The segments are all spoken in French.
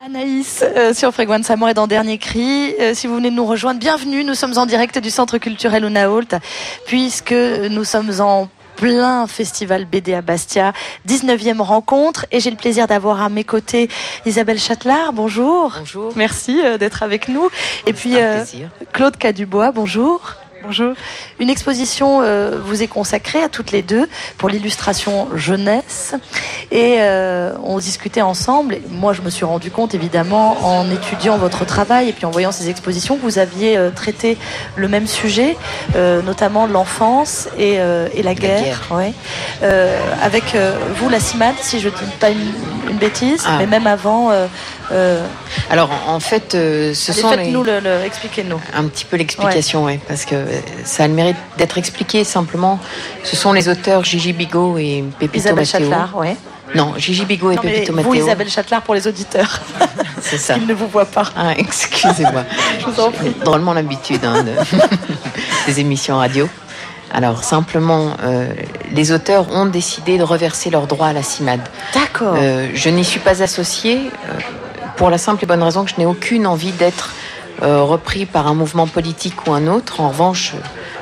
Anaïs sur Fréquence Amour et dans Dernier Cri. Si vous venez de nous rejoindre, bienvenue. Nous sommes en direct du Centre culturel Unault puisque nous sommes en plein festival BD à Bastia, 19e rencontre, et j'ai le plaisir d'avoir à mes côtés Isabelle Châtelard. Bonjour. Bonjour. Merci d'être avec nous. Et puis Claude Cadubois, bonjour. Bonjour. Une exposition vous est consacrée à toutes les deux pour l'illustration jeunesse et on discutait ensemble. Moi, je me suis rendu compte, évidemment, en étudiant votre travail et puis en voyant ces expositions, que vous aviez traité le même sujet, notamment l'enfance et la guerre. Ouais. Avec vous, la CIMAD, si je ne dis pas une bêtise, mais même avant... Alors, en fait, faites-nous expliquez-nous. Un petit peu l'explication, ouais, parce que ça a le mérite d'être expliqué simplement. Ce sont les auteurs Gigi Bigot et Pépito Isabelle Matteo. Châtelard, ouais. Non, Gigi Bigot et Pépito Matteo. Vous, Isabelle Châtelard, pour les auditeurs. C'est ça. Ils ne vous voient pas. Ah, excusez-moi. Je vous en prie. Drôlement l'habitude des émissions radio. Alors, simplement, les auteurs ont décidé de reverser leurs droits à la CIMAD. D'accord. Je n'y suis pas associée pour la simple et bonne raison que je n'ai aucune envie d'être repris par un mouvement politique ou un autre. En revanche,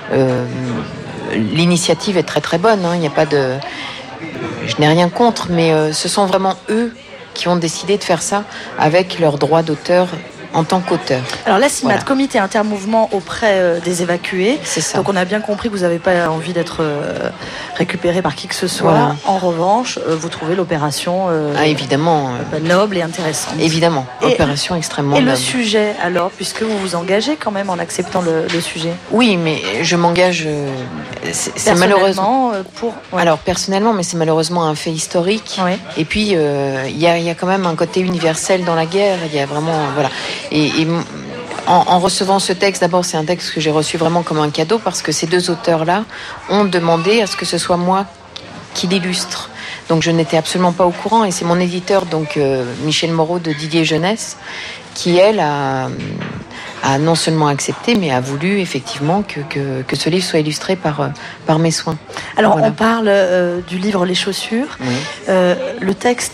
l'initiative est très très bonne. Il n'y a pas de... Je n'ai rien contre, mais ce sont vraiment eux qui ont décidé de faire ça avec leurs droits d'auteur en tant qu'auteur. Alors la CIMAD, comité intermouvement auprès des évacués. C'est ça. Donc on a bien compris que vous n'avez pas envie d'être récupéré par qui que ce soit. Voilà. En revanche, vous trouvez l'opération évidemment, noble et intéressante. Évidemment, opération extrêmement noble. Et le sujet alors, puisque vous vous engagez quand même en acceptant le sujet. Oui, mais je m'engage. C'est malheureusement pour. Ouais. Alors personnellement, mais c'est malheureusement un fait historique. Ouais. Et puis il y a quand même un côté universel dans la guerre. Il y a vraiment voilà. Et en recevant ce texte, d'abord c'est un texte que j'ai reçu vraiment comme un cadeau parce que ces deux auteurs-là ont demandé à ce que ce soit moi qui l'illustre. Donc je n'étais absolument pas au courant et c'est mon éditeur, donc Michel Moreau de Didier Jeunesse, qui elle a non seulement accepté, mais a voulu effectivement que ce livre soit illustré par mes soins. Alors voilà. on parle du livre Les Chaussures. Oui. Le texte